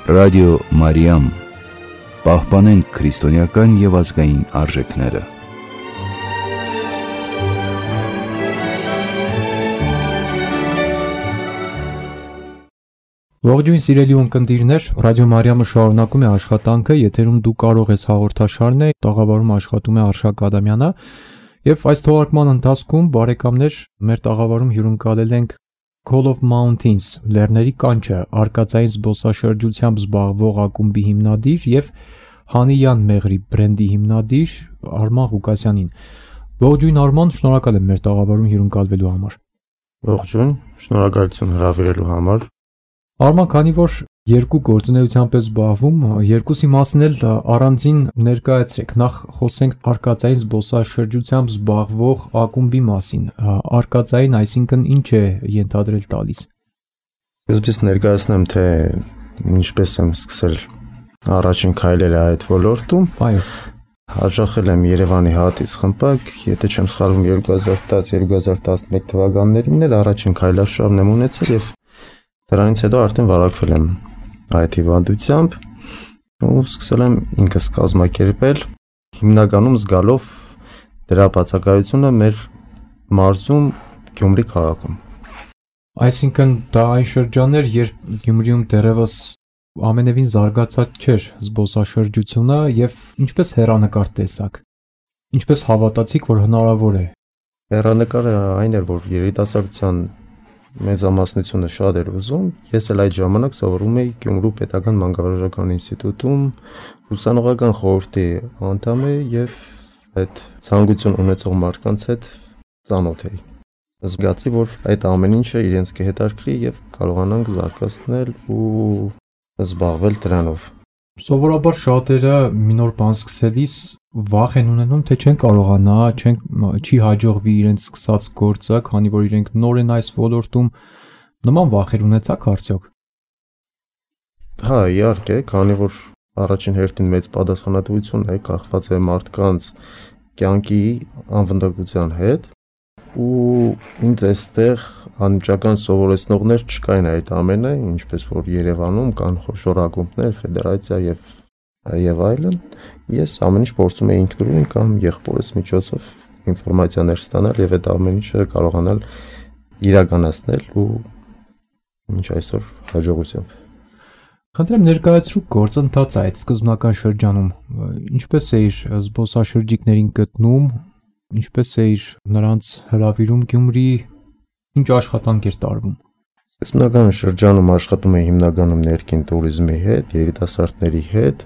Ռադիո Մարիամ, պահպանենք քրիստոնեական և ազգային արժեքները։ Ողջույն սիրելի ունկնդիրներ, Ռադիո Մարիամը շարունակում է աշխատանքը, եթերում դու կարող ես հաղորդաշարն է, տաղավարում աշխատում է Արշակ Ադամյանը, և այս թողարկման ընթացքում բարեկամներ մեր տաղավարում հյուրընկալել ենք Call of Mountains լեռների կանչը արկածային զբոսաշրջությամբ զբաղվող ակումբի հիմնադիր և Հանիյան Մեղրի բրենդի հիմնադիր Արման Ղուկասյանին։ Ողջույն Արման, շնորհակալ եմ մեր տաղավարում հյուրընկալվելու համար։ Ողջույն, շնորհակալություն հրավիրելու համար։ Արման, քանի որ երկու գործունեությամբ է զբաղվում, երկուսի մասին էլ առանձին ներկայացրեք։ Նախ խոսենք արկածային զբոսաշրջությամբ զբաղվող ակումբի մասին։ Արկածային, այսինքն ինչ է ենթադրել տալիս։ Սկզբից ներկայացնեմ, թե ինչպես եմ սկսել առաջին քայլերը այդ ոլորտում։ Այո։ Հաճախել եմ Երևանի հատից խմբակ, եթե չեմ սխալվում 2010-2011 թվականներին էլ առաջին քայլարշավն եմ ունեցել եւ դրանից հետո արդեն վարակվել եմ այդ հիվանդությամբ ու սկսել եմ ինքս կազմակերպել, հիմնականում զգալով դրա բացակայությունը մեր մարզում Գյումրի քաղաքում։ Այսինքն դա այն շրջաններ, երբ Գյումրիում դեռևս ամենևին զարգացած չէր զբոսաշրջությունը եւ ինչպես հեռանկար տեսակ։ Ինչպես հավատացիք, որ հնարավոր է։ Հեռանկարը այն էր, որ երիտասարդության մեծամասնությունը շատ էր ուզում։ Ես էլ այդ ժամանակ սովորում էի Գյումրու պետական մանկավարժական ինստիտուտում, ուսանողական խորհրդի անդամ էի եւ այդ ցանկություն ունեցող մարդկանց հետ ծանոթ էի։ Զգացի, որ այդ ամեն ինչը իրենց կհետաքրքրի եւ կարողանանք զարգացնել ու զբաղվել դրանով։ Սովորաբար շատերը մի նոր բան սկսելիս վախ են ունենում, թե չեն կարողանա, չի հաջողվի իրենց սկսած գործը, քանի որ իրենք նոր են այս ոլորտում, նման վախեր ունեցաք արդյոք։ Հա, իհարկե, քանի որ առաջին հերթին մեծ պատասխանատվություն է կախված է մարդկանց կյանքի անվտանգության հետ, ու ինձ այստեղ անմիջական սովորեցնողներ չկային այդ ամենը, ինչպես որ Երևանում կան խոշոր ակումբներ, ֆեդերացիա եւ այլն։ Ես ամեն ինչ փորձում էի ինքնուրույն կամ եղբորս միջոցով ինֆորմացիաներ ստանալ եւ այդ ամեն ինչը կարողանալ իրականացնել ու ինչ այսօր հաջողությամբ։ Խնդրեմ ներկայացրու գործընթացը այդ սկզբնական շրջանում։ Ինչպես էիր զբոսաշրջիկներին գտնում, ինչպես էիր նրանց հրավիրում Գյումրի, ինչ աշխատանք էր տարվում։ Սկզբնական շրջանում աշխատում էի հիմնականում ներքին туриզմի հետ, երիտասարդների հետ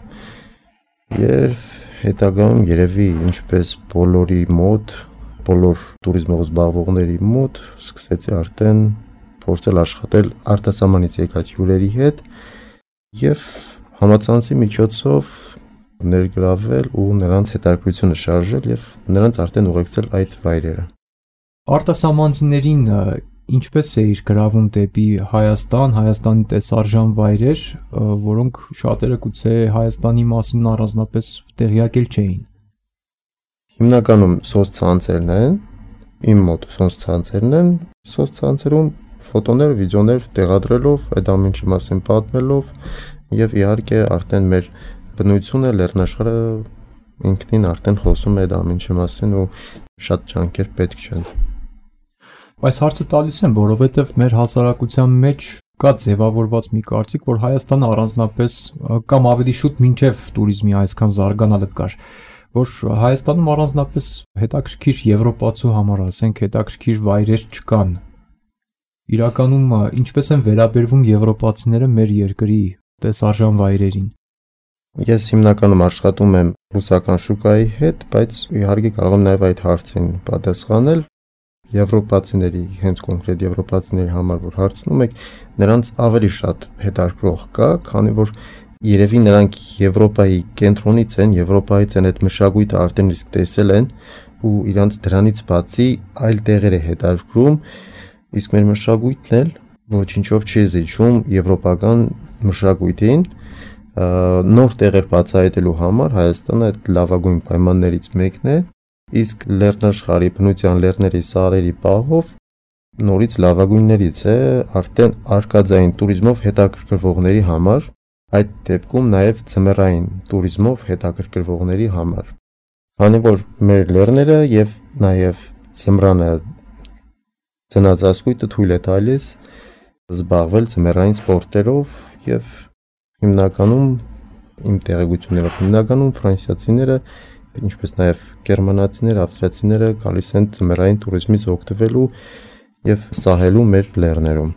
եւ հետագայում երևի ինչպես բոլորի մոտ, բոլոր туриզմով զբաղվողների մոտ սկսեցի արդեն փորձել աշխատել արտասահմանից եկած հյուրերի հետ եւ համացանցի միջոցով ներգրավել ու նրանց հետաքրքրությունը շարժել եւ նրանց արդեն ուղեկցել այդ վայրերը։ Արտասահմանցիներին ինչպես էիր գրավում դեպի Հայաստան, Հայաստանի տեսարժան վայրեր, որոնք շատերը գուցե Հայաստանի մասին առանձնապես տեղյակ չէին։ Հիմնականում սոցցանցերն են, իմ մոտ սոցցանցերն են, սոցցանցերում ֆոտոներ, վիդեոներ տեղադրելով, այդ ամեն ինչի մասին պատմելով եւ իհարկե արդեն մեր բնությունը լեռնաշխարհը ինքնին արդեն խոսում է այդ ամեն ինչի մասին ու շատ ջանքեր պետք չեն։ Այս հարցը տալիս եմ, որովհետև մեր հասարակության մեջ կա ձևավորված մի կարծիք, որ Հայաստանը առանձնապես կամ ավելի շուտ մինչև туриզմի այսքան զարգանալը կար, որ Հայաստանում առանձնապես հետաքրքիր եվրոպացու համար, ասենք, հետաքրքիր վայրեր չկան։ Իրականում ինչպես են վերաբերվում եվրոպացիները մեր երկրի տեսարժան վայրերին։ Ես հիմնականում աշխատում եմ ռուսական շուկայի հետ, բայց իհարկե կարող եմ նաև այդ հարցին պատասխանել։ Եվրոպացիների, հենց կոնկրետ եվրոպացիների համար որ հարցնում եք, նրանց ավելի շատ հետաքրքրող կա, քանի որ երևի նրանք Եվրոպայի կենտրոնից են, Եվրոպայից են այդ մշակույթը արդեն իսկ տեսել են ու իրանց դրանից բացի այլ տեղեր է հետաքրքրում, իսկ մեր մշակույթն էլ ոչինչով չի զիջում եվրոպական մշակույթին, նոր տեղեր բացահայտելու համար Հայաստանը այդ լավագույն պայմաններից մեկն է, իսկ լեռնաշխարհի բնության լեռների սարերի պահով նորից լավագույններից է արդեն արկածային туриզմով հետաքրքրվողների համար, այդ դեպքում նաև ձմեռային туриզմով հետաքրքրվողների համար։ Քանի որ մեր լեռները եւ նաև ձմռանը ծնածածկույթը թույլ է տալիս զբաղվել ձմեռային սպորտերով եւ հիմնականում իմ տեղեկություններով հիմնականում ֆրանսիացիները, ինչպես նաև գերմանացիները, ավստրիացիները գալիս են ձմեռային туриզմից օգտվելու եւ սահելու մեր լեռներում։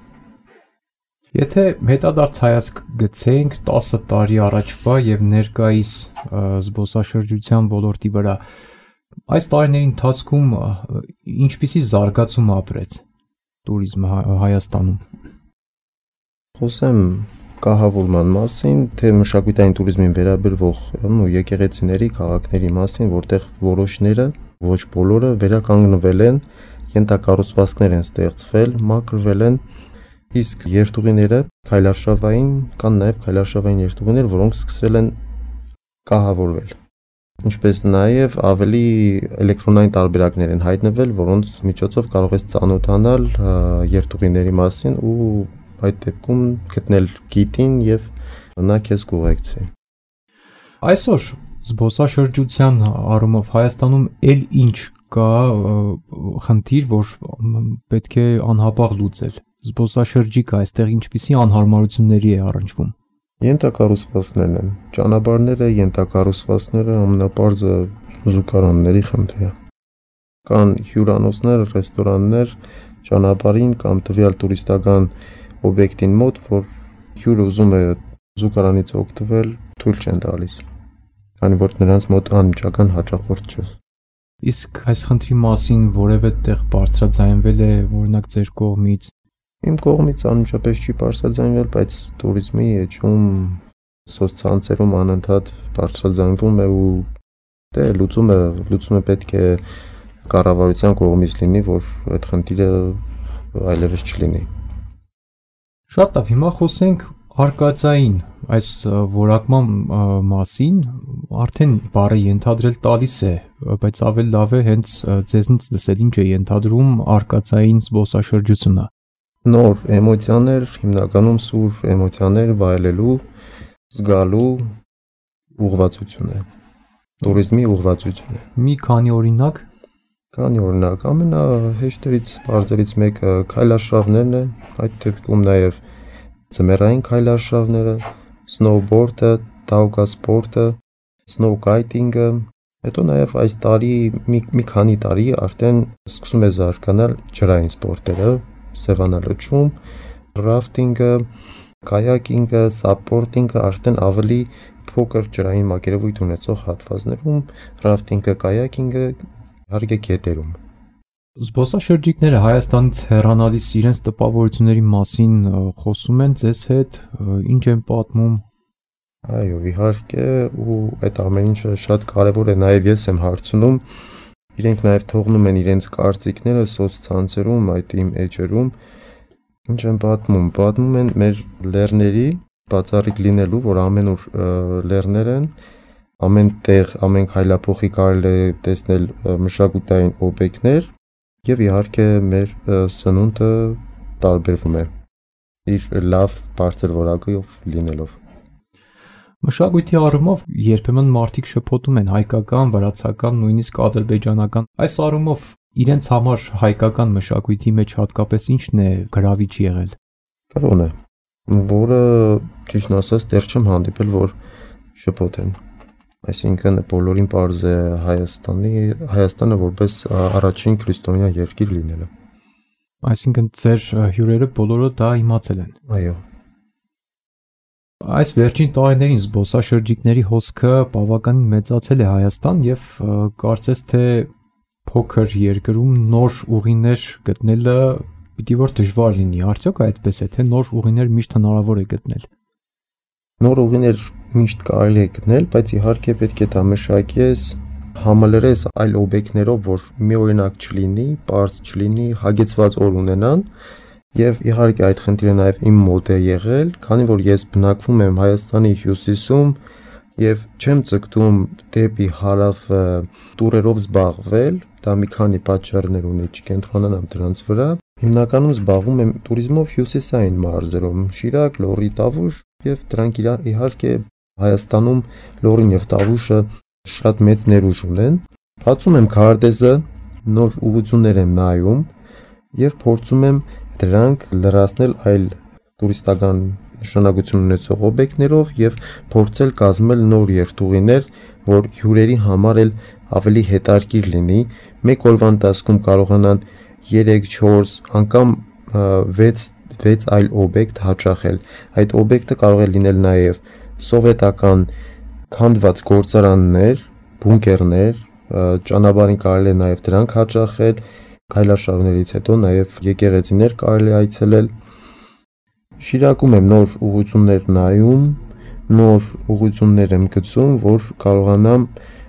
Եթե հետադարձ հայացք գցենք 10 տարի առաջվա եւ ներկայիս զբոսաշրջության ոլորտի վրա, այս տարիների ընթացքում ինչպիսի զարգացում ապրեց туриզմը Հայաստանում։ Խոսեմ կահավորման մասին, թե մշակութային туриզմին վերաբերվող եկեղեցիների, քաղաքների մասին, որտեղ որոշները, ոչ բոլորը վերականգնվել են, ենթակառուցվածքներ են ստեղծվել, մաքրվել են, իսկ երթուղիները քայլարշավային կան նաև քայլարշավային երթուղիներ, որոնք սկսել են կահավորվել։ Ինչպես նաև ավելի էլեկտրոնային տարբերակներ են հայտնվել, որոնց միջոցով կարող ես ծանոթանալ երթուղիների մասին ու այդ դեպքում գտնել գիտին եւ նա քեզ կուղեկցի։ Այսօր զբոսաշրջության առումով Հայաստանում էլ ինչ կա խնդիր, որ պետք է անհապաղ լուծել։ Զբոսաշրջիկը այստեղ ինչպիսի անհարմարությունների է առնչվում։ Ենթակառուցվածքներն են, ճանապարհները, ենթակառուցվածքները ամենապարզը զուգարանների խնդիրը։ Կան հյուրանոցներ, ռեստորաններ ճանապարհին կամ տվյալ տուրիստական օբյեկտին մոտ, որ հյուրը ուզում է զուգարանից օգտվել, թույլ չեն տալիս, քանի որ նրանց մոտ անմիջական հաճախորդ չէ։ Իսկ այս խնդրի մասին որևէ տեղ բարձրաձայնվել է, օրինակ ձեր կողմից։ Իմ կողմից անմիջապես չի բարձրաձայնվել, բայց туриզմի էջում սոցցանցերում անընդհատ բարձրաձայնվում է ու դե լուծումը պետք է կառավարության կողմից լինի, որ այդ խնդիրը այլևս չլինի։ Շատ լավ, հիմա խոսենք արկածային այս որակման մասին, արդեն բառը ենթադրել տալիս է, բայց ավելի լավ է հենց ձեզնից լսել ինչ է ենթադրում արկածային զբոսաշրջությունը։ Նոր էմոցիաներ, հիմնականում սուր էմոցիաներ վայելելու, զգալու ուղղվածություն է։ Туриզմի ուղղվածություն է։ Մի քանի օրինակ։ Ամենահեշտերից բարձրից մեկը քայլարշավներն են, այդ դեպքում նաև ձմեռային քայլարշավները, սնոուբորդը, տաուկա սպորտը, սնոուկայթինգը, հետո նաև այս տարի մի քանի տարի արդեն սկսում է զարգանալ ջրային սպորտերը, սևանալուծում, ռաֆտինգը, կայակինգը, սապորտինգը արդեն ավելի փոքր ջրային մակերևույթ ունեցող հատվածներում, ռաֆտինգը, կայակինգը իհարկե գետերում։ Զբոսաշրջիկները Հայաստանից հեռանալիս իրենց տպավորությունների մասին խոսում են ձեզ հետ, ինչ են պատմում։ Այո, իհարկե, ու այդ ամեն ինչը շատ կարևոր է, նաև ես եմ հարցնում, իրենք նաև թողնում են իրենց կարծիքները սոցցանցերում, այդ իմ էջերում, ինչ են պատմում են մեր լեռների բացառիկ լինելու, որ ամենուր լեռներ են, ամեն տեղ, ամեն քայլափոխի կարելի է տեսնել մշակութային օբյեկտներ եւ իհարկե մեր սնունդը տարբերվում է իր լավ բարձր որակով լինելով։ Մշակույթի առումով երբեմն մարդիկ շփոթում են հայկական, վրացական, նույնիսկ ադրբեջանական։ Այս առումով իրենց համար հայկական մշակույթի մեջ հատկապես ինչն է գրավիչ եղել։ Կրոնը, որը ճիշտն ասած դեռ չեմ հանդիպել, որ շփոթեն։ Այսինքն բոլորին պարզ է Հայաստանը որպես առաջին քրիստոնյա երկիր լինելը։ Այսինքն ձեր հյուրերը բոլորը դա իմացել են։ Այո։ Այս վերջին տարիներին զբոսաշրջիկների հոսքը բավականին մեծացել է Հայաստան եւ կարծես թե փոքր երկրում նոր ուղիներ գտնելը պիտի որ դժվար լինի։ Արդյոք այդպես է, թե նոր ուղիներ միշտ հնարավոր է գտնել։ Նոր ուղիներ միշտ կարելի է գտնել, բայց իհարկե պետք է դա մշակես, համալրես այլ օբյեկտներով, որ միօրինակ չլինի, պարզ չլինի, հագեցված օր ունենան, եւ իհարկե այդ խնդիրը նաեւ իմ մոտ է եղել, քանի որ ես բնակվում եմ Հայաստանի հյուսիսում եւ չեմ ցկտում դեպի հարավ տուրերով զբաղվել, դա մի քանի պատճառներ ունի, չկենտրոնանամ դրանց վրա։ Հիմնականում զբաղվում եմ туриզմով հյուսիսային մարզերում՝ Շիրակ, Լոռի, Տավուշ եւ դրանք իհարկե Հայաստանում լոռին եւ տավուշը շատ մեծ ներուժ ունեն։ Բացում եմ քարտեզը, նոր ուղղություններ եմ նայում եւ փորձում եմ դրանք լրացնել այլ տուրիստական նշանակություն ունեցող օբյեկտներով եւ փորձել կազմել նոր երթուղիներ, որ հյուրերի համար էլ ավելի հետաքրքիր լինի։ Մեկ օրվա ընթացքում կարողանան 3-4 անգամ 6 այլ օբյեկտ հաճախել։ Այդ օբյեկտը կարող է լինել նաեւ սովետական քանդված գործարաններ, բունկերներ, ճանապարհին կարելի է նաեւ դրանք հաճախել, քայլարշավներից հետո նաեւ եկեղեցիներ կարելի է այցելել։ Շիրակում եմ նոր ուղղություններ նայում, նոր ուղղություններ եմ գծում, որ կարողանամ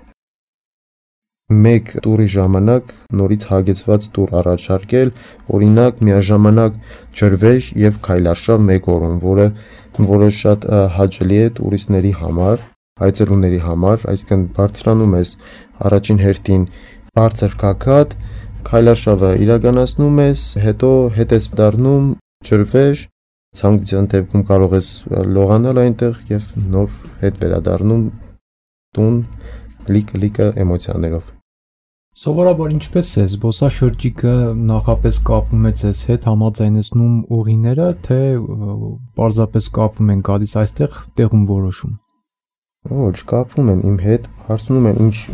մեկ տուրի ժամանակ նորից հագեցված տուր առաջարկել, օրինակ միաժամանակ ջրվեժ եւ քայլարշավ մեկ օրում, որը շատ հաճելի է տուրիստների համար, այցելուների համար, այսինքն բարձրանում ես առաջին հերթին բարձր կաքատ, քայլարշավը իրականացնում ես, հետո հետ ես դառնում ջրվեժ, ցանկության դեպքում կարող ես լողանալ այնտեղ եւ նոր հետ վերադառնում տուն լիքը էմոցիաներով։ Սովորաբար ինչպես է զբոսաշրջիկը նախապես կապվում է ձեզ հետ, համաձայնեցնում ուղիները, թե պարզապես կապվում են գալիս այստեղ տեղում որոշում։ Ոչ, կապվում են իմ հետ, հարցնում են ինչ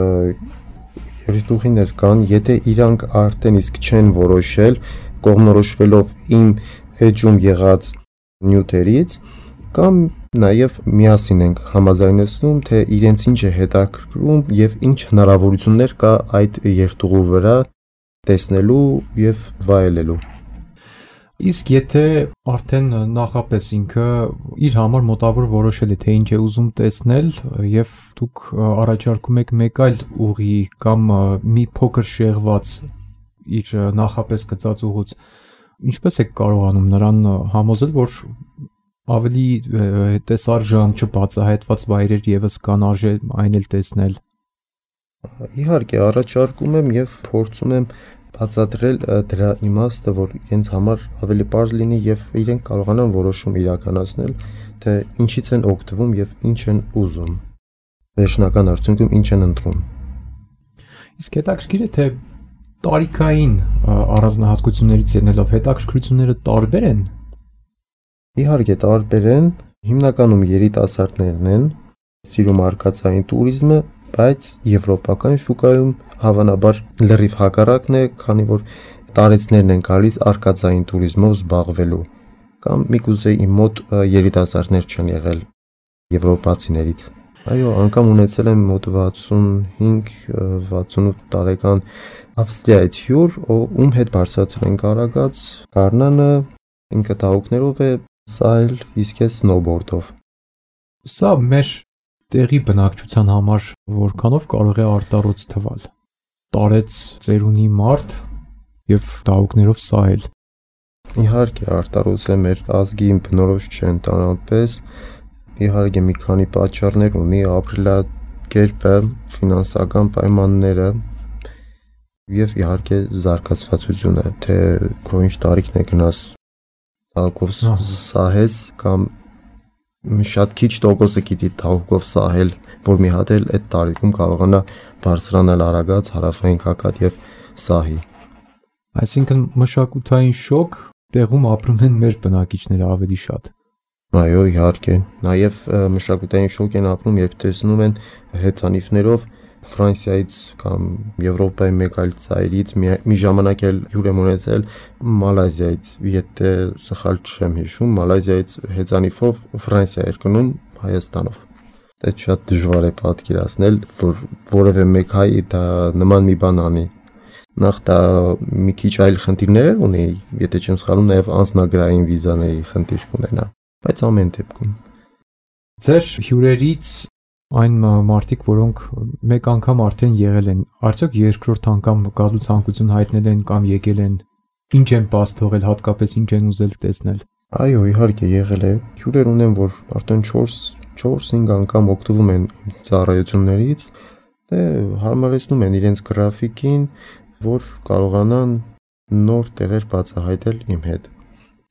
երթուղիներ կան, եթե իրանք արդեն իսկ չեն որոշել, կողմնորոշվելով իմ էջում եղած նյութերից, կամ նաև միասին ենք համաձայնեցնում, թե իրենց ինչ է հետաքրքրում եւ ինչ հնարավորություններ կա այդ երթուղու վրա տեսնելու եւ վայելելու։ Իսկ եթե արդեն նախապես ինքը իր համար մոտավոր որոշել է, թե ինչ է ուզում տեսնել եւ դուք առաջարկում եք մեկ այլ ուղի կամ մի փոքր շեղված իր նախապես գծած ուղուց, ինչպես եք կարողանում նրան համոզել, որ ավելի տեսարժան չբացահայտված վայրեր եւս կան, արժե այն էլ տեսնել։ Իհարկե առաջարկում եմ եւ փորձում եմ բացատրել դրա իմաստը, որ իրենց համար ավելի պարզ լինի եւ իրենք կարողանան որոշում իրականացնել, թե ինչից են օգտվում եւ ինչ են ուզում։ Վերջնական արդյունքում ինչ են ընտրում։ Իսկ հետաքրքիր է, թե տարիքային առանձնահատկություններից ելնելով հետաքրքրությունները տարբեր են։ Իհարկե տարբեր են, հիմնականում երիտասարդներն են, սիրում արկածային туриզմը, բայց եվրոպական շուկայում հավանաբար լրիվ հակառակն է, քանի որ տարեցներն են գալիս արկածային туриզմով զբաղվելու, կամ միգուցե իմ մոտ երիտասարդներ չեն եղել եվրոպացիներից։ Այո, անգամ ունեցել եմ մոտ 65-68 տարեկան Ավստրիայից հյուր, ում հետ բարձրացել ենք Արագած, Գառնանը, ինքը տաղուկներով է սայլ, իսկ ես սնոուբորդով։ Սա մեր տեղի բնակչության համար որքանով կարող է արտառոց թվալ։ Տարեց ծերունի մարդ եւ տաղուկներով սայլ։ Իհարկե արտառոց է, մեր ազգի բնորոշ չէ ընդհանրապես, իհարկե մի քանի պատճառներ ունի, ապրելակերպը, ֆինանսական պայմանները եւ իհարկե զարգացվածությունը, թե քո ինչ տարիքն է գնաս տաղուկով սահես կամ շատ քիչ տոկոսը գիտի տաղուկով սահել, որ մի հատ էլ այդ տարիքում կարողանա բարձրանալ Արագած, Հարավային Կակատ եւ սահի։ Այսինքն մշակութային շոկ տեղում ապրում են մեր բնակիչները ավելի շատ։ Այո, իհարկե, նաեւ մշակութային շոկ են ապրում, երբ տեսնում են հեծանիվներով Ֆրանսիայից կամ Եվրոպայի մեկ այլ ծայրից մի ժամանակ էլ հյուր եմ ունեցել Մալազիայից, եթե սխալ չեմ հիշում, Մալազիայից հեծանիվով Ֆրանսիա էր գնում Հայաստանով։ Դա շատ դժվար է պատկերացնել, որ որևէ մեկ հայ դա նման մի բան անի։ Նախ դա մի քիչ այլ խնդիրներ ունի, եթե չեմ սխալվում, նաև անձնագրային վիզաների խնդիր կունենա, բայց ամեն դեպքում ձեր հյուրերից այն մարդիկ, որոնք մեկ անգամ արդեն եղել են, արդյոք երկրորդ անգամ գալու ցանկություն հայտնել են կամ եկել են, ինչ են բաց թողել, հատկապես ինչ են ուզել տեսնել։ Այո, իհարկե եղել է։ Հյուրեր ունեմ, որ արդեն 4-5 անգամ օգտվում են ծառայություններից, դե հարմարեցնում են իրենց գրաֆիկին, որ կարողանան նոր տեղեր բացահայտել իմ հետ։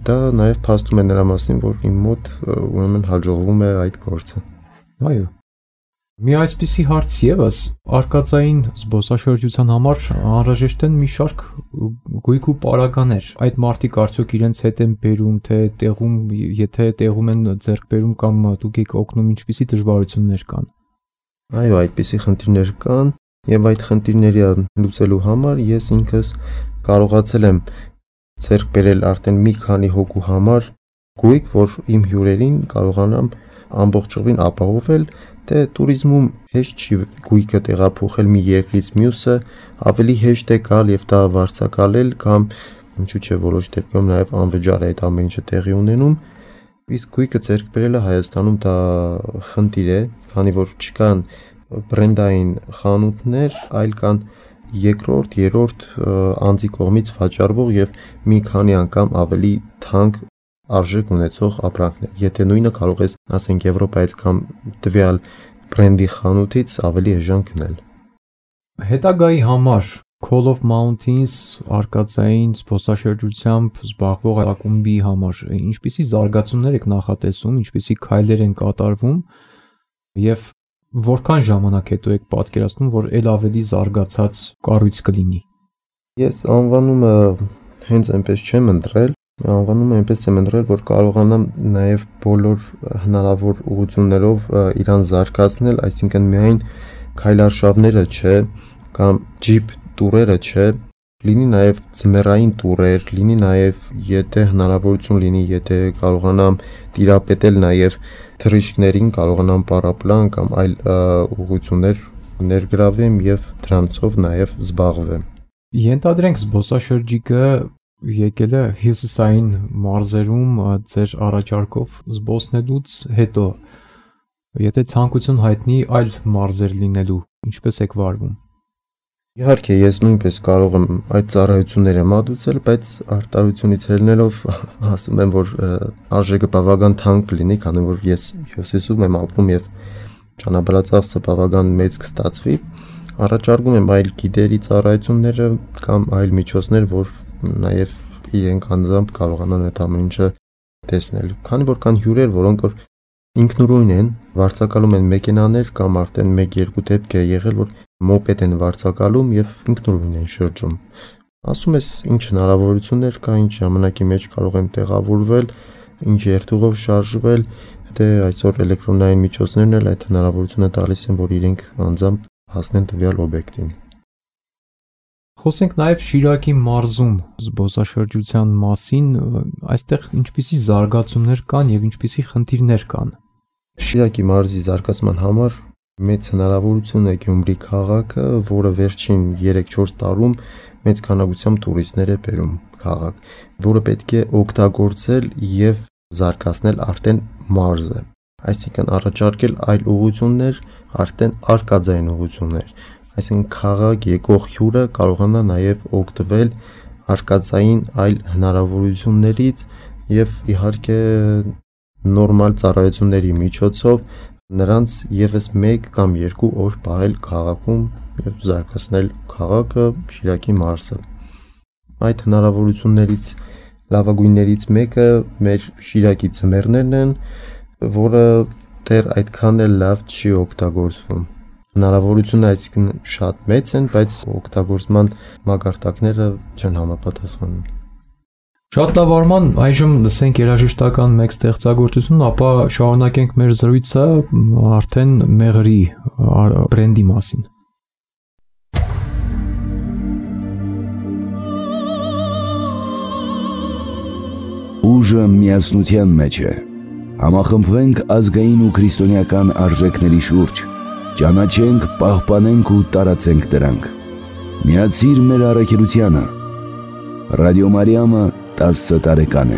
դա նաև փաստում է նրա մասին, որ իմ մոտ ուրեմն հաջողվում է այդ գործը։ Այո։ Մի այսպիսի հարց եւս արկածային զբոսաշրջության համար անհրաժեշտ են մի շարք գույք ու պարագաներ։ Այդ մարդիկ արդյոք իրենց հետ են բերում, թե տեղում, եթե տեղում են ձեռք բերում կամ դուք եք օգնում, ինչպիսի դժվարություններ կան։ Այո, այդպիսի խնդիրներ կան, եւ այդ խնդիրները լուծելու համար ես ինքս կարողացել եմ ձեռք բերել արդեն մի քանի հոգու համար գույք, որ իմ հյուրերին կարողանամ ամբողջովին ապահովել, թե туриզմում հեշտ չի գույքը տեղափոխել մի երկրից մյուսը, ավելի հեշտ է գալ եւ դա վարձակալել կամ ինչու՞ չէ որոշ դեպքերում նաեւ անվճար է այդ ամեն ինչը տեղի ունենում, իսկ գույքը ձեռք բերելը Հայաստանում դա խնդիր է, քանի որ չկան բրենդային խանութներ, այլ կան երկրորդ, երրորդ անձի կողմից վաճառվող եւ մի քանի անգամ ավելի թանկ արժեք ունեցող ապրանքներ։ Եթե նույնը կարող ես, ասենք, Եվրոպայից կամ տվյալ բրենդի խանութից ավելի էժան գնել։ Հետագայի համար Call of Mountains արկածային զբոսաշրջությամբ զբաղվող ակումբի համար ինչպիսի զարգացումներ եք նախատեսում, ինչպիսի քայլեր են կատարվում եւ որքան ժամանակ հետո եք պատկերացնում, որ ել ավելի զարգացած կառույց կլինի։ Ես անվանումը հենց այնպես չեմ ընտրել, անվանումը այնպես եմ ընտրել, որ կարողանամ նաև բոլոր հնարավոր ուղղություններով իրան զարգացնել, այսինքն միայն քայլարշավները չէ, կամ ջիփ տուրերը չէ, լինի նաև ձմեռային տուրեր, լինի նաև եթե հնարավորություն լինի, եթե կարողանամ տիրապետել նաև թռիչքներին, կարողանամ պարապլան կամ այլ ուղղություններ ներգրավեմ եւ դրանցով նաև զբաղվեմ։ Ենթադրենք զբոսաշրջիկը եկել է հյուսիսային մարզերում ձեր առաջարկով զբոսնելուց հետո, եթե ցանկություն հայտնի այլ մարզեր լինելու, ինչպես եք վարվում։ Իհարկե, ես նույնպես կարող եմ այդ ծառայությունները մատուցել, բայց արտարությունից ելնելով ասում եմ, որ արժեքը բավական թանկ լինի, քանի որ ես հյուսիսում եմ ապրում եւ ճանապարհածախսը բավական մեծ կստացվի։ Առաջարկում եմ այլ գիդերի ծառայությունները կամ այլ միջոցներ, որ նաև իրենք անձամբ կարողանան այդ ամեն ինչը տեսնել։ Քանի որ կան հյուրեր, որոնք որ ինքնուրույն են, վարձակալում են մեքենաներ կամ արդեն 1-2 դեպք է եղել, որ մոպեդ են վարձակալում եւ ինքնուրույն են շրջում։ Ասում ես ինչ հնարավորություններ կա, ինչ ժամանակի մեջ կարող են տեղավորվել, ինչ երթուղով շարժվել, դե այսօր էլեկտրոնային միջոցներն էլ այդ հնարավորությունը տալիս են, որ իրենք անձամբ հասնեն տվյալ օբյեկտին։ Խոսենք նաև Շիրակի մարզում զբոսաշրջության մասին, այստեղ ինչպիսի զարգացումներ կան եւ ինչպիսի խնդիրներ կան։ Շիրակի մարզի զարգացման համար մեծ հնարավորություն է Գյումրի քաղաքը, որը վերջին 3-4 տարում մեծ քանակությամբ տուրիստներ է բերում քաղաք, որը պետք է օգտագործել եւ զարգացնել արդեն մարզը, այսինքն առաջարկել այլ ուղղություններ, արդեն արկածային ուղղություններ, այսինքն քաղաք եկող հյուրը կարողանա նաև օգտվել արկածային այլ հնարավորություններից եւ իհարկե նորմալ ծառայությունների միջոցով նրանց եւս 1 կամ 2 օր պահել քաղաքում եւ զարգացնել քաղաքը, Շիրակի մարզը։ Այդ հնարավորություններից լավագույններից մեկը մեր Շիրակի ձմեռներն են, որը դեռ այդքան էլ լավ չի օգտագործվում։ Հնարավորությունը այսինքն շատ մեծ են, բայց օգտագործման մակարդակները չեն համապատասխանում։ Շատ լավ Արման, այժմ լսենք երաժշտական մեկ ստեղծագործություն, ապա շարունակենք մեր զրույցը արդեն մեղրի բրենդի մասին։ Ուժը միասնության մեջ է։ Համախմբվենք ազգային ու քրիստոնեական արժեքների շուրջ, ճանաչենք, պահպանենք ու տարածենք դրանք։ Միացիր մեր առաքելությանը։ Ռադիո Մարիամը 10 տարեկան է։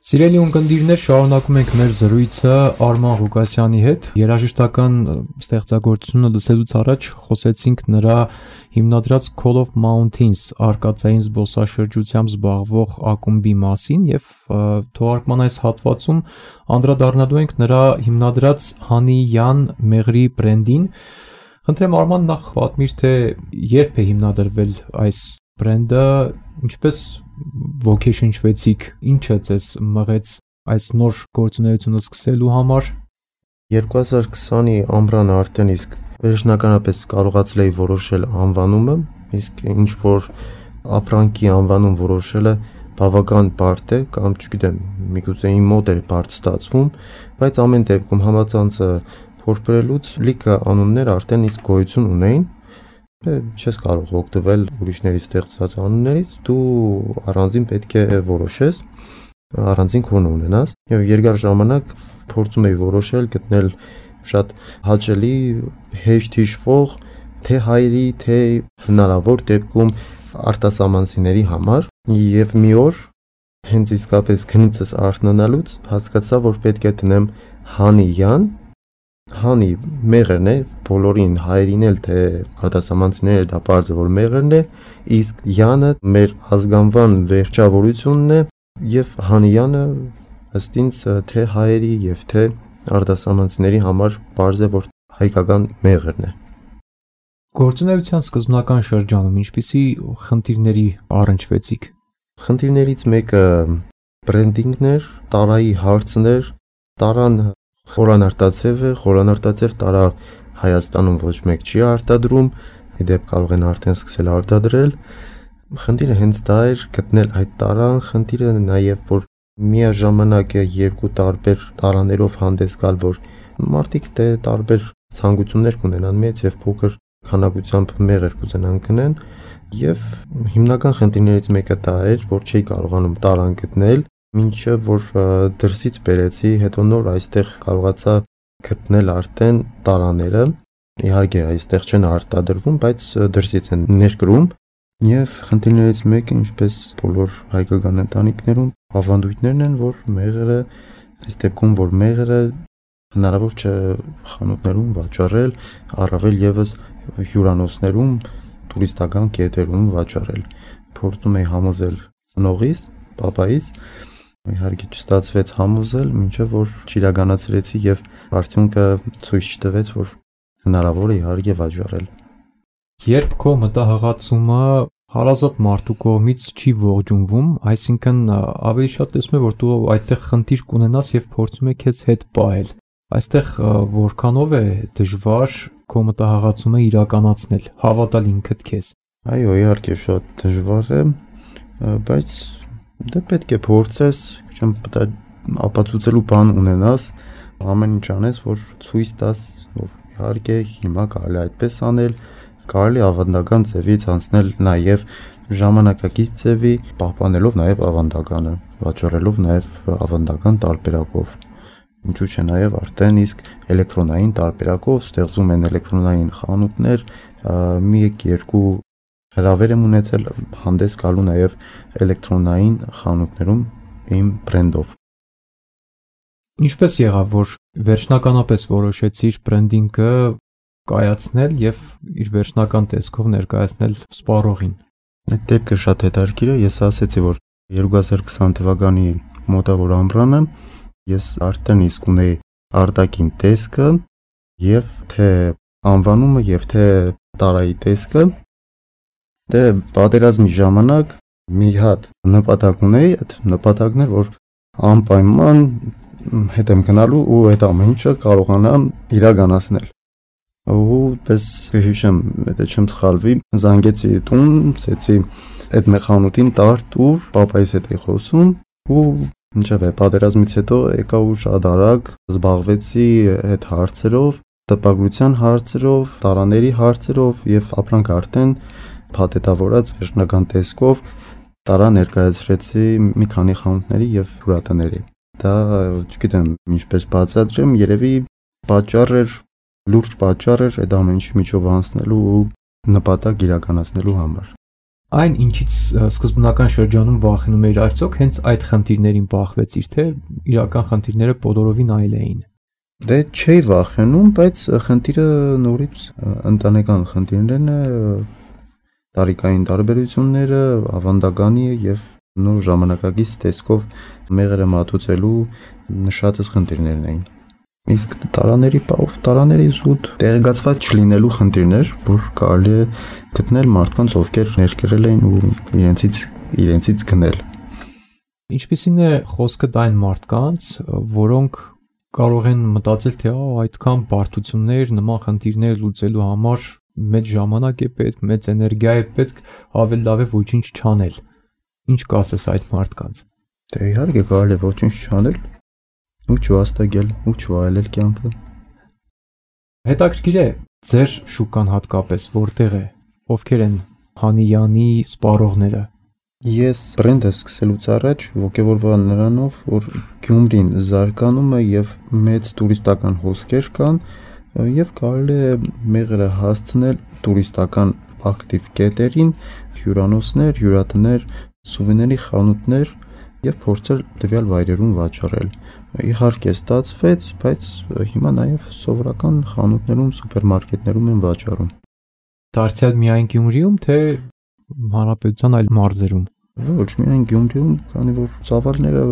Սիրելի ունկնդիրներ, շարունակում ենք մեր զրույցը Արման Ղուկասյանի հետ։ Երաժշտական ստեղծագործությունը լսելուց առաջ խոսեցինք նրա հիմնադրած Call of Mountains արկածային զբոսաշրջությամբ զբաղվող ակումբի մասին եւ թողարկման այս հատվածում անդրադառնալու ենք նրա հիմնադրած Honey Yan մեղրի բրենդին։ Խնդրեմ Արման, նախ պատմիր, թե երբ է հիմնադրվել այս բրենդը, ինչպես ոգեշնչվեցիք, ինչը ձեզ մղեց այս նոր գործունեությունը սկսելու համար։ 2020-ի ամռանը արդեն իսկ վերջնականապես կարողացել էի որոշել անվանումը, իսկ ինչ որ ապրանքի անվանում որոշելը բավական բարդ է, կամ չգիտեմ, միգուցե իմ մոտ էր բարդ ստացվում, բայց ամեն դեպքում համացանցը փորփրելուց լիքը անուններ արդեն իսկ գոյություն ունեին։ Չես կարող օգտվել ուրիշների ստեղծած անուններից, դու առանձին պետք է որոշես, առանձին քոնը ունենաս, եւ երկար ժամանակ փորձում էի որոշել, գտնել շատ հաճելի, հեշտ հիշվող, թե հայերի, թե հնարավոր դեպքում արտասահմանցիների համար, եւ մի օր հենց իսկապես քնիցս արթնանալուց հասկացա, որ պետք է դնեմ Honey Yan. Հանի մեղրն է, բոլորին հայերին էլ թե արտասահմանցիները դա պարզ է որ մեղրն է, իսկ Yանը մեր ազգանվան վերջավորությունն է եւ Հանյանը ըստ ինձ թե հայերի եւ թե արտասահմանցիների համար պարզ է որ հայկական մեղրն է։ Գործունեության սկզբնական շրջանում ինչպիսի խնդիրների առնչվեցիք։ Խնդիրներից մեկը բրենդինգն էր, տարայի հարցն էր, տարան խորանարտացև է, խորանարտացև տարա Հայաստանում ոչ մեկ չի արտադրում, ի դեպ կարող են արդեն սկսել արտադրել։ Խնդիրը հենց դա էր գտնել այդ տարան, խնդիրը նաև որ միաժամանակ երկու տարբեր տարաներով հանդես գալ, որ մարդիկ դե տարբեր ցանկություններ կունենան մեծ եւ փոքր քանակությամբ մեղր կուզենան գնեն, եւ հիմնական խնդիրներից մեկը դա էր, որ չի կարողանում տարան գտնել, մինչև որ դրսից բերեցի, հետո նոր այստեղ կարողացա գտնել արդեն տարաները, իհարկե այստեղ չեն արտադրվում, բայց դրսից են ներկրում, եւ խնդիրներից մեկը, ինչպես բոլոր հայկական ընտանիքներում, ավանդույթներն են, որ մեղրը, այս դեպքում որ մեղրը հնարավոր չէ խանութներում վաճառել, առավել եւս հյուրանոցներում, տուրիստական կետերում վաճառել։ Փորձում էի համոզել ծնողիս, պապայիս, իհարկե չստացվեց համոզել, մինչև որ չիրականացրեցի եւ արդյունքը ցույց չտվեց, որ հնարավոր է իհարկե վաճառել։ Երբ քո մտահղացումը հարազատ մարդու կողմից չի ողջունվում, այսինքն ավելի շատ տեսնում ես, որ դու այդտեղ խնդիր կունենաս եւ փորձում ես քեզ հետ պահել։ Այստեղ որքանով է դժվար քո մտահղացումը իրականացնել, հավատալ ինքդ քեզ։ Այո, իհարկե շատ դժվար է, բայց դե պետք է փորձես, չեմ պետք ապացուցելու բան ունենաս, ամեն ինչ անես, որ ցույց տաս, որ իհարկե հիմա կարելի այդպես անել, կարելի ավանդական ձևից անցնել նաև ժամանակակից ձևի, պահպանելով նաև ավանդականը, վաճառելով նաև ավանդական տարբերակով։ Ինչու՞ չէ նաև արդեն իսկ էլեկտրոնային տարբերակով ստեղծում են էլեկտրոնային խանութներ, մի-երկու հրավեր եմ ունեցել հանդես գալու նաև էլեկտրոնային խանութներում իմ բրենդով։ Ինչպես եղավ, որ վերջնականապես որոշեցիր բրենդինգը կայացնել եւ իր վերջնական տեսքով ներկայացնել սպառողին։ Այդ դեպքը շատ հետաքրքիր է, ես ասացի, որ 2020 թվականի մոտավոր ամռանը ես արդեն իսկ ունեի արտաքին տեսքը եւ թե անվանումը եւ թե տարայի տեսքը։ Դե պատերազմի ժամանակ մի հատ նպատակ ունեի, այդ նպատակն էր, որ անպայման հետ եմ գնալու ու այդ ամեն ինչը կարողանամ իրականացնել։ Ու պես հիշեմ, եթե չեմ սխալվի, զանգեցի տուն, ասեցի այդ մեխանուտին տար տուր, պապայիս հետ էի խոսում ու ինչև է պատերազմից հետո եկա ու շատ արագ զբաղվեցի այդ հարցերով, տպագրության հարցերով, տարաների հարցերով եւ ապրանք արդեն փաթեթավորած վերջնական տեսքով տարա ներկայացրեցի մի քանի խանութների եւ հյուրատների։ Դա չգիտեմ ինչպես բացատրեմ, երևի պատճառ էր, լուրջ պատճառ էր այդ ամեն ինչի միջով անցնելու ու նպատակ իրականացնելու համար։ Այն ինչից սկզբնական շրջանում վախենում էր, արդյոք հենց այդ խնդիրներին բախվեցիր, թե իրական խնդիրները բոլորովին այլ էին։ Դե չէի վախենում, բայց խնդիրը նորից ընտանեկան խնդիրներն է, տարիքային տարբերությունները, ավանդականի եւ նոր ժամանակակից տեսքով մեղրը մատուցելու նշածս խնդիրներն էին։ Իսկ տարաների զուտ տեղեկացված չլինելու խնդիրներ, որ կարելի է գտնել մարդկանց, ովքեր ներկրել էին ու իրենցից գնել։ Ինչպիսին է խոսքը դայն մարդկանց, որոնք կարող են մտածել, թե այդքան բարդություններ, նման խնդիրներ լուծելու համար մեծ ժամանակ է պետք, մեծ էներգիա է պետք, ավելի լավ է ոչինչ չանել։ Ինչ կասես այդ մարդկանց։ Դե իհարկե կարելի է ոչինչ չանել ու չվաստակել ու չվայելել կյանքը։ Հետաքրքիր է ձեր շուկան հատկապես որտեղ է, ովքեր են Հանիյանի սպառողները։ Ես բրենդը սկսելուց առաջ ոգևորվա նրանով, որ Գյումրին զարգանում է եւ մեծ տուրիստական հոսքեր կան եւ կարելի է մեղրը հասցնել տուրիստական ակտիվ կետերին, հյուրանոցներ, հյուրատներ, սուվենիրի խանութներ եւ փորձել տվյալ վայրերում վաճառել։ Իհարկե ստացվեց, բայց հիմա նաեւ սովորական խանութներում, սուպերմարկետներում են վաճառում։ Դարձյալ միայն Գյումրիում, թե հանրապետության այլ մարզերում։ Ոչ, միայն Գյումրիում, քանի որ ծավալները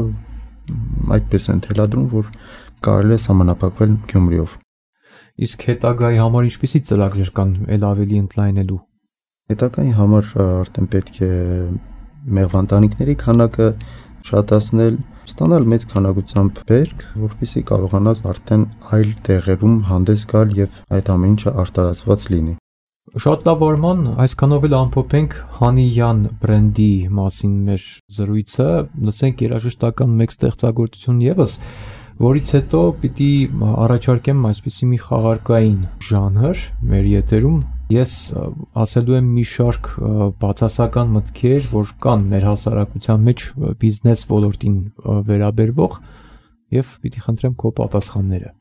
այդպես են թելադրում, որ կարելի է սահմանափակվել Գյումրիով։ Իսկ հետագայի համար ինչպիսի ծրագրեր կան ել ավելի ընդլայնելու։ Հետագայի համար արդեն պետք է մեղվանտանիքների քանակը շատացնել, ստանալ մեծ քանակությամբ բերք, որպեսզի կարողանաս արդեն այլ տեղերում հանդես գալ եւ այդ ամեն ինչը արտարացված լինի։ Շատ լավ Արման, այսքանով էլ ամփոփենք Հանիյան բրենդի մասին մեր զրույցը, լսենք երաժշտական մեկ ստեղծագործություն եւս, որից հետո պիտի առաջարկեմ այսպիսի մի խաղարկային ժանր մեր եթերում։ Ես ասելու եմ մի շարք բացասական մտքեր, որ կան մեր հասարակության մեջ բիզնես ոլորտին վերաբերվող եւ պիտի խնդրեմ քո պատասխանները։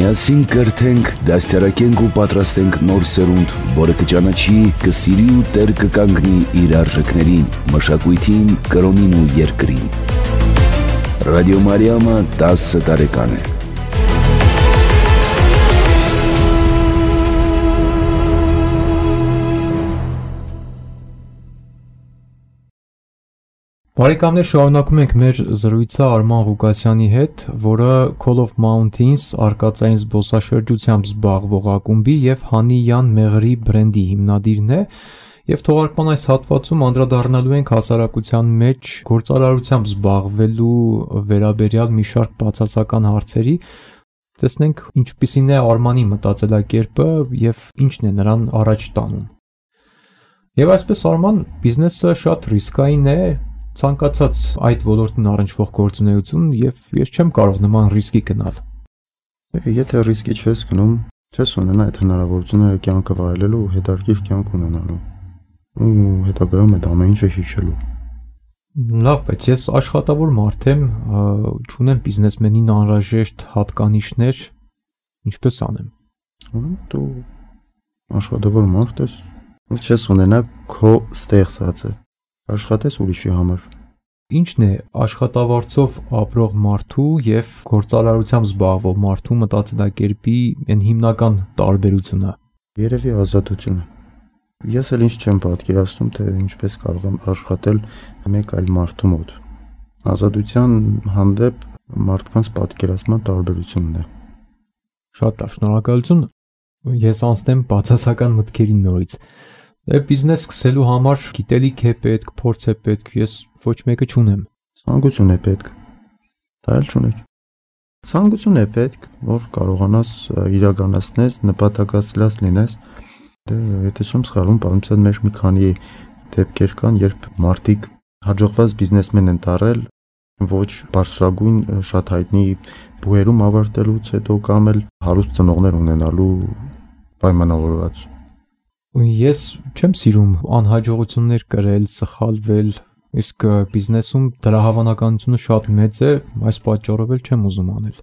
Միասին կրթենք, դաստիարակենք ու պատրաստենք նոր սերունդ, որը կճանաչի, կսիրի ու տեր կկանգնի իր արժեքներին, մշակույթին, կրոնին ու երկրին։ Ռադիո Մարիամը 10 տարեկան է։ Բարեկամներ, շարունակում ենք մեր զրույցը Արման Ղուկասյանի հետ, որը Call of Mountains արկածային զբոսաշրջությամբ զբաղվող ակումբի եւ Հանիյան Մեղրի բրենդի հիմնադիրն է, եւ թողարկման այս հատվածում անդրադառնալու ենք հասարակության մեջ գործարարությամբ զբաղվելու վերաբերյալ մի շարք բացասական հարցերի։ Տեսնենք ինչպիսին է Արմանի մտածելակերպը եւ ինչն է նրան առաջ տանում։ Եվ այսպես Արման, բիզնեսը շատ ռիսկային է, ցանկացած այդ ոլորտին առնչվող գործունեություն եւ ես չեմ կարող նման ռիսկի գնալ։ Եթե ռիսկի չես գնում, չես ունենա այդ հնարավորությունները կյանքը վայելելու ու հետարքիր կյանք ունենալու։ Ու հետագայում այդ ամեն ինչը հիշելու։ Լավ, բայց ես աշխատավոր մարդ եմ, չունեմ բիզնեսմենին անհրաժեշտ հատկանիշներ, ինչպես անեմ։ Ուրեմն դու աշխատավոր մարդ ես, ու չես ունենա քո ստեղծածը։ Աշխատես ուրիշի համար։ Ինչն է աշխատավարձով ապրող մարդու եւ գործարարությամբ զբաղվող մարդու մտածելակերպի այն հիմնական տարբերությունը։ Երևի ազատությունը։ Ես էլ ինչ չեմ պատկերացնում, թե ինչպես կարող եմ աշխատել մեկ այլ մարդու մոտ։ Ազատության հանդեպ մարդկանց պատկերացման տարբերությունն է։ Շատ լավ, շնորհակալություն։ Ես անցնեմ բացասական մտքերին նորից։ Բիզնես սկսելու համար գիտելիք է պետք, փորձ է պետք, ես ոչ մեկը չունեմ։ Ցանկություն է պետք։ Դա էլ չունեք։ Ցանկություն է պետք, որ կարողանաս իրականացնես, նպատակասլաց լինես։ Եթե չեմ սխալվում, պատմության մեջ մի քանի դեպքեր կան, երբ մարդիկ հաջողված բիզնեսմեն են դառել ոչ բարձրագույն շատ հայտնի բուհերում ավարտելուց հետո կամ էլ հարուստ ծնողներ ունենալու պայմանավորված։ Ես չեմ սիրում անհաջողություններ կրել, սխալվել, իսկ բիզնեսում դրա հավանականությունը շատ մեծ է, այս պատճառով էլ չեմ ուզում անել։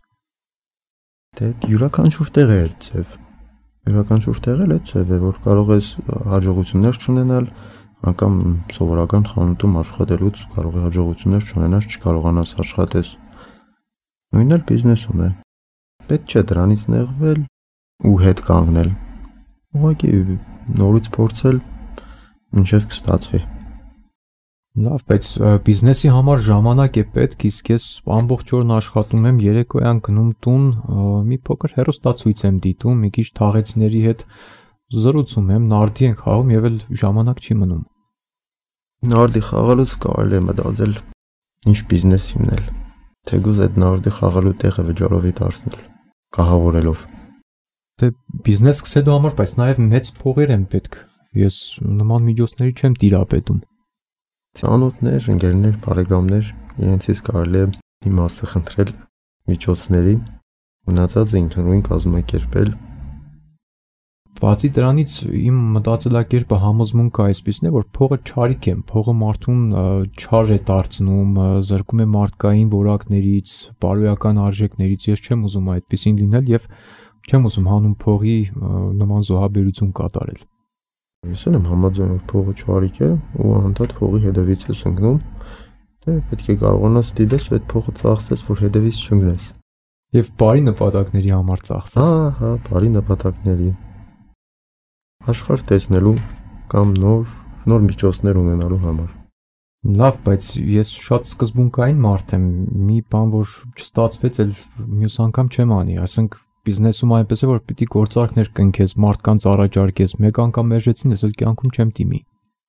Դե յուրաքանչյուր տեղ է ցև։ Յուրաքանչյուր տեղ էլ է ցև, որ կարող ես հաջողություններ չունենալ, անգամ սովորական խանութում աշխատելուց կարող է հաջողություններ չունենաս, չկարողանաս աշխատես։ Նույնն էլ բիզնեսում է։ Պետք չէ դրանից նեղվել ու հետ կանգնել։ Ուղղակի նորից փորձել մինչև կստացվի։ Լավ, բայց բիզնեսի համար ժամանակ է պետք, իսկ ես ամբողջ օրն աշխատում եմ, երեկոյան գնում տուն, մի փոքր հեռուստացույց եմ դիտում, մի քիչ թաղեցիների հետ զրուցում եմ, նարդի ենք խաղում եւ էլ ժամանակ չի մնում։ Նարդի խաղալուց կարելի է մտածել ինչ բիզնես հիմնել։ Թեկուզ այդ նարդի խաղալու տեղը վճարովի դարձնել, կահավորելով։ Դե բիզնես սկսելու համար, բայց նաև մեծ փողեր են պետք։ Ես նման միջոցների չեմ տիրապետում։ Ծանոթներ, ընկերներ, բարեկամներ, իրենցից կարելի է իմաստը խնդրել միջոցների, մնացածը ինքնուրույն կազմակերպել։ Բացի դրանից իմ մտածելակերպը համոզմունքը այսպիսին է, որ փողը չարիք է, փողը մարդուն չար է դարձնում, զրկում է մարդկային որակներից, բարոյական արժեքներից։ Ես չեմ ուզում այդպեսին լինել եւ չեմ ուզում հանուն փողի նման զոհաբերություն կատարել։ Ես եմ համաձայն, որ փողը չարիք է ու անդադ փողի հետևից ես ընկնում, դե պետք է կարողանաս դիպես ու այդ փողը ծախսես, որ հետևից չընկնես։ Եվ բարի նպատակների համար ծախսես։ Հա, բարի նպատակների։ Աշխարհ տեսնելու կամ նոր միջոցներ ունենալու համար։ Լավ, բայց ես շատ սկզբունքային մարդ եմ, մի բան որ չստացվեց, էլ մյուս անգամ չեմ անի, ասենք բիզնեսում այնպես է որ պիտի գործարքներ կնքես, մարդկանց առաջարկես, մեկ անգամ մերժեցին, ես էլ կյանքում չեմ դիմի։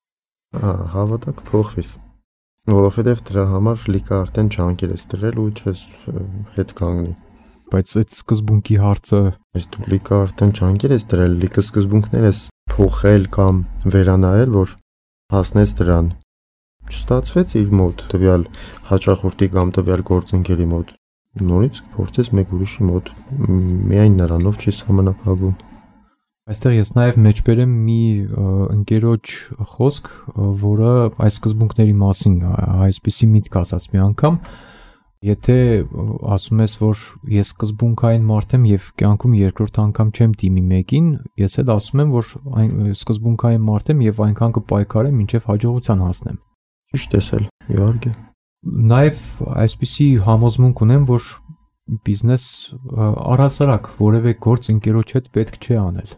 Հավատա կփոխվես, որովհետև դրա համար լիքը արդեն ջանքեր ես դրել ու չես հետ կանգնի։ Բայց այդ սկզբունքի հարցը, ես դու լիքը արդեն ջանքեր ես դրել, լիքը սկզբունքներ ես փոխել կամ վերանայել, որ հասնես դրան։ Չստացվեց իր մոտ, տվյալ հաճախորդի կամ տվյալ գործընկերի մոտ։ Նորից փորձես մեկ ուրիշի մոտ, միայն նրանով չի սահմանափակվում։ Այստեղ ես նաև մեջբերեմ մի ընկերոջ խոսք, որը այս սկզբունքների մասին այսպիսի միտք ասաց մի անգամ, Եթե ասում ես, որ ես սկզբունքային մարդ եմ եւ կյանքում երկրորդ անգամ չեմ դիմի մեկին, ես էլ ասում եմ, որ սկզբունքային մարդ եմ եւ այնքան կպայքարեմ, մինչեւ հաջողության հասնեմ։ Ճիշտ ես էլ, իհարկե։ Նաեւ այսպիսի համոզմունք ունեմ, որ բիզնես առհասարակ որևէ գործ ընկերոջ հետ պետք չէ անել։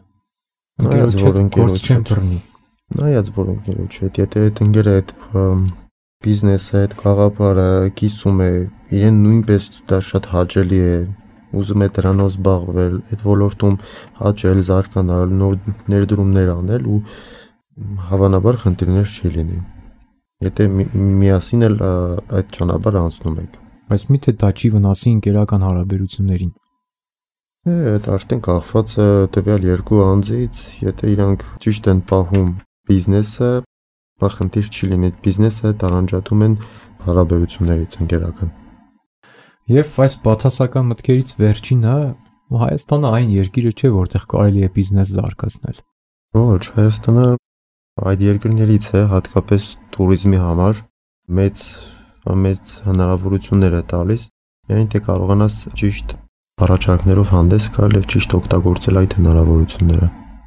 Նայած որ ընկերոջ հետ, եթե այդ ընկերը այդ բիզնեսը, այդ գաղափարը կիսում է, իրեն նույնպես դա շատ հաճելի է, ուզում է դրանով զբաղվել, այդ ոլորտում հաճել, զարգանալ, նոր ներդրումներ անել ու հավանաբար խնդիրներ չի լինի։ Եթե միասին էլ այդ ճանապարհը անցնում եք։ Բայց միթե դա չի վնասի ընկերական հարաբերություններին։ Այդ արդեն կախված է տվյալ երկու անձից, եթե իրանք ճիշտ են պահում բիզնեսը, խնդիր չի լինի, բիզնեսը տարանջատում են հարաբերություններից ընկերական։ Եվ այս բացասական մտքերից վերջինը Հայաստանը այն երկիրը չէ, որտեղ կարելի է բիզնես զարգացնել։ Ոչ, Հայաստանը այդ երկրներից է, հատկապես туриզմի համար մեծ հնարավորություններ է տալիս, միայն թե կարողանաս ճիշտ առաջարկներով հանդես գալ եւ ճիշտ օգտագործել այդ հնարավորությունները։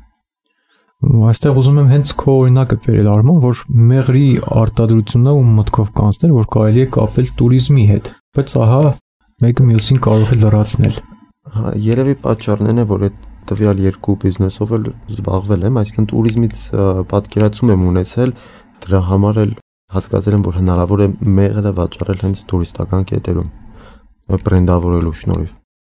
Այստեղ ուզում եմ հենց քո օրինակը բերել Արման, որ մեղրի արտադրությունը ու մտքով կանցնել, որ կարելի է կապել туриզմի հետ, բայց ահա մեկը մյուսին կարող է լրացնել։ Երևի պատճառն է, որ այդ տվյալ երկու բիզնեսով էլ զբաղվել եմ, այսինքն туриզմից պատկերացում եմ ունեցել, դրա համար էլ հասկացել եմ, որ հնարավոր է մեղրը վաճառել հենց տուրիստական կետերում, բրենդավորելու շնորհիվ։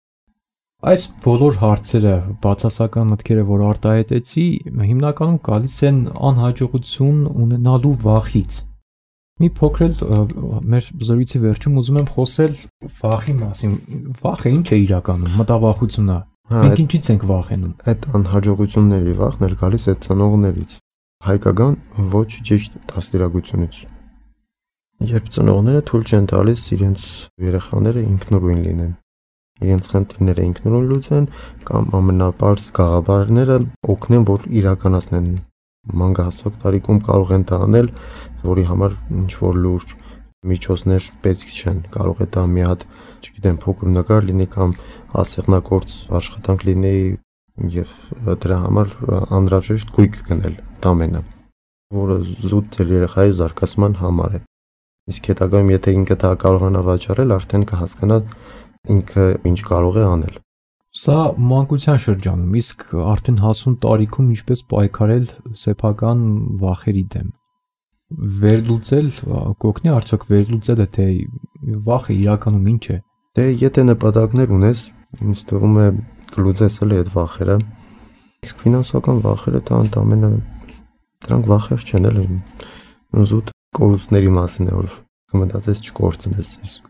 Այս բոլոր հարցերը, բացասական մտքերը, որ արտահայտեցի, հիմնականում գալիս են անհաջողություն ունենալու վախից։ Մի փոքր մեր զրույցի վերջում ուզում եմ խոսել վախի մասին։ Վախը ինչ է իրականում, մտավախությունը։ Մենք ինչից ենք վախենում։ Այդ անհաջողությունների վախն էլ գալիս է ծնողներից, հայկական ոչ ճիշտ դաստիարակությունից։ Երբ ծնողները թույլ չեն տալիս իրենց երեխաները ինքնուրույն լինեն, իրենց խնդիրները ինքնուրույն լուծեն կամ ամենապարզ գաղափարները օգնեն, որ իրականացնեն մանկահասակ տարիքում կարող են դա անել, որի համար ինչ որ լուրջ միջոցներ պետք չեն, կարող է դա մի հատ, չգիտեմ, փոքր նկար լինի կամ ասեղնագործ աշխատանք լինի եւ դրա համար անհրաժեշտ գույք գնել տամենը, որը զուտ երեխայի զարգացման համար է։ Իսկ հետագայում եթե ինքը դա կարողանա վաճառել, արդեն կհասկանա ինքը ինչ կարող է անել։ Սա մանկության շրջանում, իսկ արդեն հասուն տարիքում ինչպես պայքարել սեփական վախերի դեմ։ Վերլուծել, կօգնի արդյոք վերլուծելը, թե վախը իրականում ինչ է։ Դե եթե նպատակներ ունես, ինձ թվում է կլուծես էլ այդ վախերը։ Իսկ ֆինանսական վախերը դա ընդամենը դրանք վախեր չեն, էլ զուտ կորուստների մասին է, որ կմտածես չկորցնես, իսկ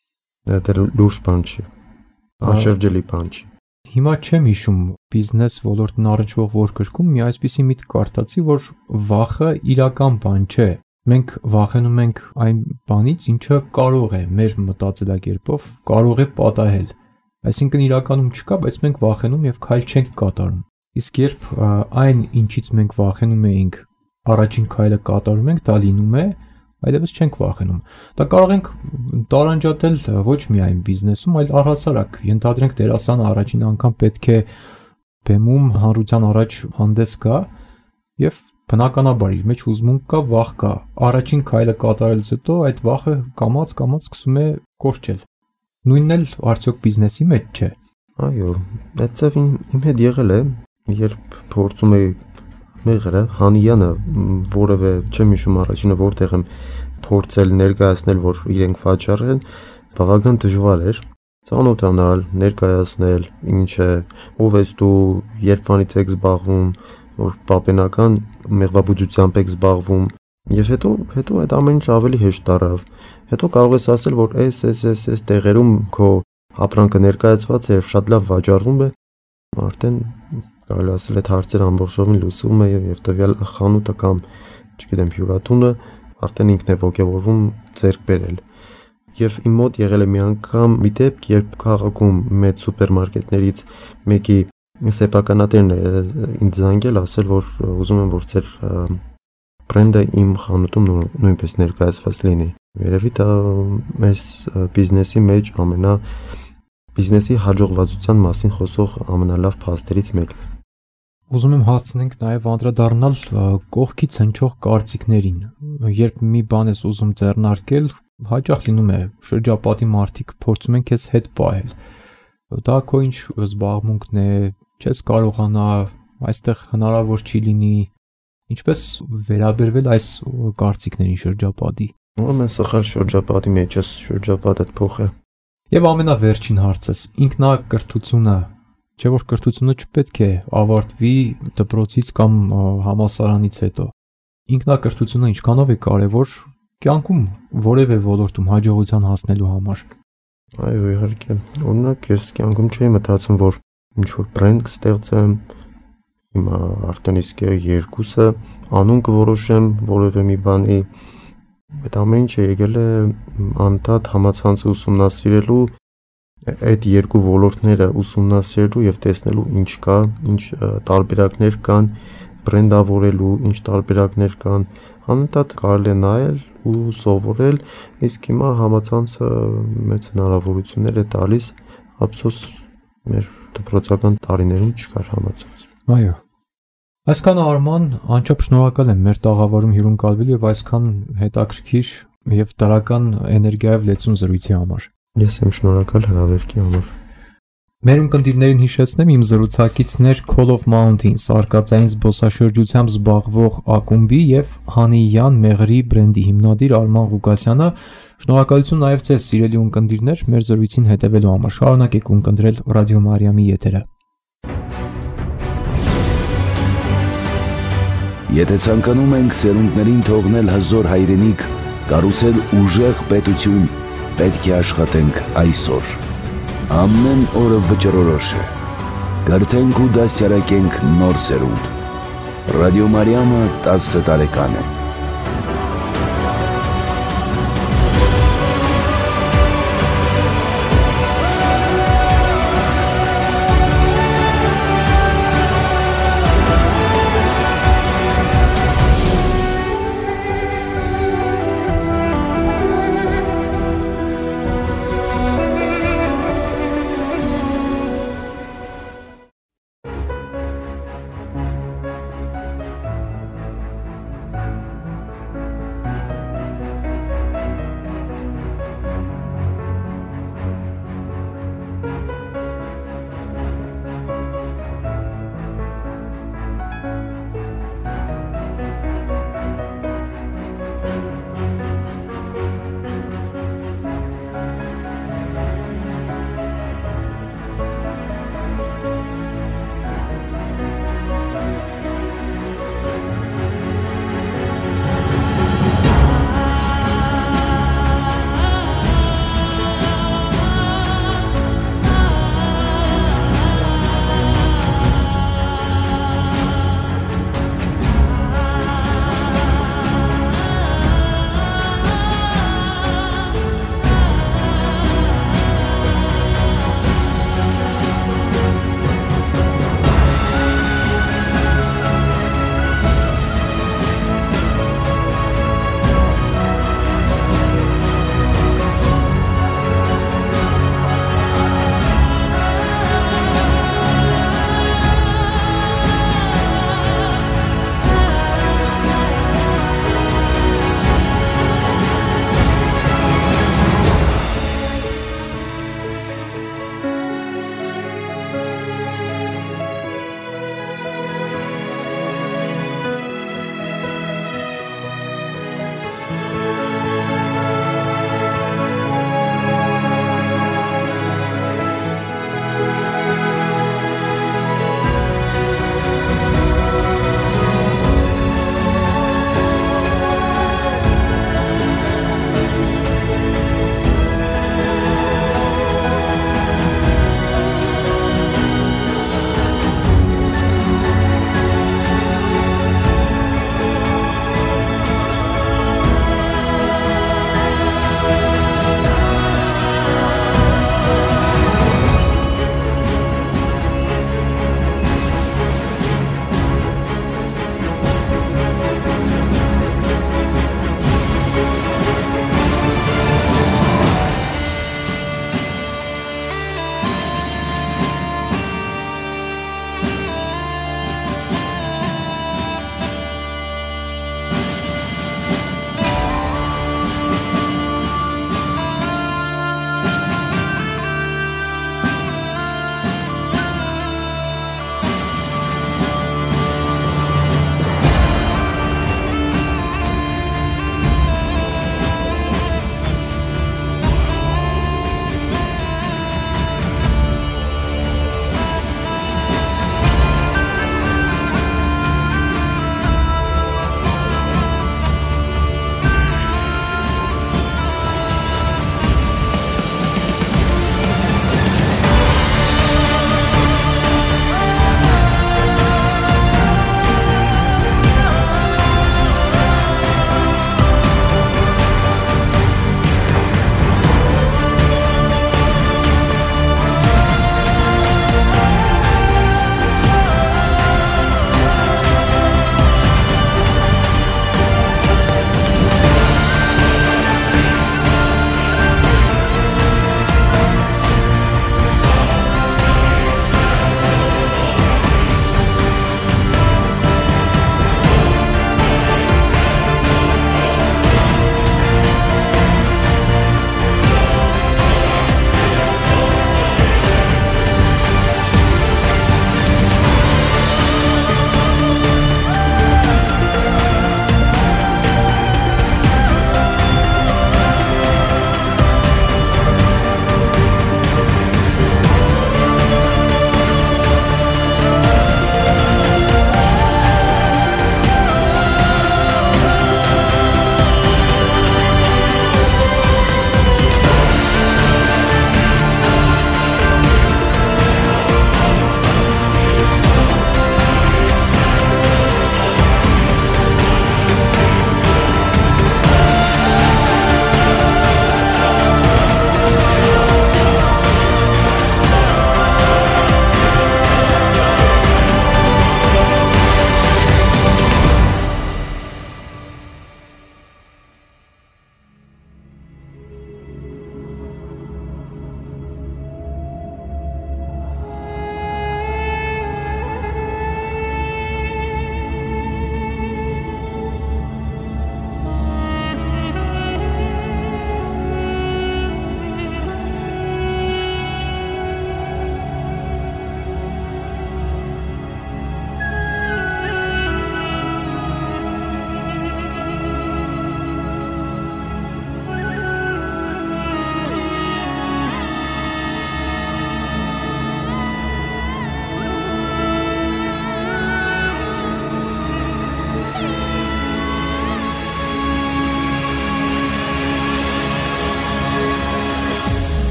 դա լուրջ բան չի, անշրջելի բան չի։ Հիմա չեմ հիշում բիզնես ոլորտն առնչվող որ գրքում մի այսպիսի միտք կարդացի, որ վախը իրական բան չէ։ Մենք վախենում ենք այն բանից, ինչը կարող է մեր մտածելակերպով կարող է պատահել։ Այսինքն իրականում չկա, բայց մենք վախենում եւ քայլ չենք կատարում։ Իսկ երբ այն, ինչից մենք վախենում էինք, առաջին քայլը կատարում ենք, դա լինում է, այլևս չենք վախենում։ Դա կարող ենք տարանջատել ոչ միայն բիզնեսում, այլ առհասարակ։ Ենթադրենք դերասանը առաջին անգամ պետք է բեմում հանրության առաջ հանդես գա եւ բնականաբար իր մեջ հուզմունք կա, վախ կա։ Առաջին քայլը կատարելուց հետո այդ վախը կամաց սկսում է կորչել։ Նույնն էլ արդյոք բիզնեսի մեջ չէ։ Այո, այդտեղ իմ հետ եղել է, երբ փորձում էի մեղրը, Հանյանը, որևէ չեմ հիշում առաջինը որտեղ եմ փորձել ներկայացնել, որ իրենք վաճառեն, բավական դժվար էր ծանոթանալ, ներկայացնել, ինչ է, ով ես դու, երբանից եք զբաղվում, որ պապենական մեղվաբուծությամբ եք զբաղվում, եւ հետո այդ ամեն ինչ ավելի հեշտ դառավ։ Հետո կարող ես ասել, որ այս տեղերում քո ապրանքը ներկայացված է եւ շատ լավ վաճառվում է, արդեն կարելի ասել այդ հարցերը ամբողջովին լուծվում է եւ տվյալ խանութը կամ, չգիտեմ, հյուրատունը արդեն ինքն է ողջավորվում ձեռք բերել։ Եվ իմ մոտ եղել է մի անգամ մի դեպք, երբ քաղաքում մեծ սուպերմարկետներից մեկի սեփականատերն է ինձ զանգել, ասել, որ ուզում եմ, որ ձեր բրենդը իմ խանութում նույնպես ներկայացված լինի։ Երևի դա մեզ բիզնեսի մեջ բիզնեսի հաջողվածության մասին խոսող ամենալավ փաստերից մեկն է։ Ուզում եմ հասցնենք նաև անդրադառնալ կողքից հնչող կարծիքներին։ Երբ մի բան ես ուզում ձեռնարկել, հաճախ լինում է շրջապատի մարդիկ փորձում են քեզ հետ պահել։ Դա քո ինչ զբաղմունքն է, չես կարողանա, այստեղ հնարավոր չի լինի։ Ինչպես վերաբերվել այս կարծիքներին շրջապատի։ Ուրեմն սխալ շրջապատի մեջ ես, շրջապատը փոխը։ Եվ ամենավերջին հարցս, ինքնակրթությունը, չէ՞ որ կրթությունը չպետք է ավարտվի դպրոցից կամ համալսարանից հետո։ Ինքնակրթությունը ինչքանով է կարևոր կյանքում որևէ ոլորտում հաջողության հասնելու համար։ Այո, իհարկե։ Օրինակ, ես կյանքում չէի մտածում, որ ինչ-որ բրենդ կստեղծեմ, հիմա արդեն իսկ երկուսը անուն կորոշեմ որևէ մի բանի։ Այդ ամեն ինչը եկել է անդադ համացանցը ուսումնասիրելու, այդ երկու ոլորտները ուսումնասիրելու եւ տեսնելու ինչ կա, ինչ տարբերակներ կան, բրենդավորելու ինչ տարբերակներ կան, անդադ կարելի է նայել ու սովորել, իսկ հիմա համացանցը մեծ հնարավորություններ է տալիս, ափսոս մեր դպրոցական տարիներում չկար համացանց։ Այո։ Այսքան Արման, անչափ շնորհակալ եմ մեր տաղավարում հյուրընկալվելու եւ այսքան հետաքրքիր եւ դրական էներգիայով լեցուն զրույցի համար։ Ես եմ շնորհակալ հրավերքի համար։ Մեր ունկնդիրներին հիշեցնեմ իմ զրուցակիցներ Call of Mountains արկածային զբոսաշրջությամբ զբաղվող ակումբի եւ Հանիյան Մեղրի բրենդի հիմնադիր Արման Ղուկասյանը։ Շնորհակալություն նաեւ ձեզ սիրելի ունկնդիրներ մեր զրույցին հետևելու համար։ Շարունակեք ունկնդրել Ռադիո Մարիամի եթերը։ Եթե ցանկանում ենք սերունդներին թողնել հզոր հայրենիք, կառուցել ուժեղ պետություն, պետք է աշխատենք այսօր։ Ամեն օրը վճռորոշ է։ Կրթենք ու դաստիարակենք նոր սերունդ։ Ռադիո Մարիամը 10 տարեկան է։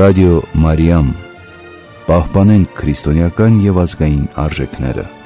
Ռադիո Մարիամ։ Պահպանենք քրիստոնեական եւ ազգային արժեքները։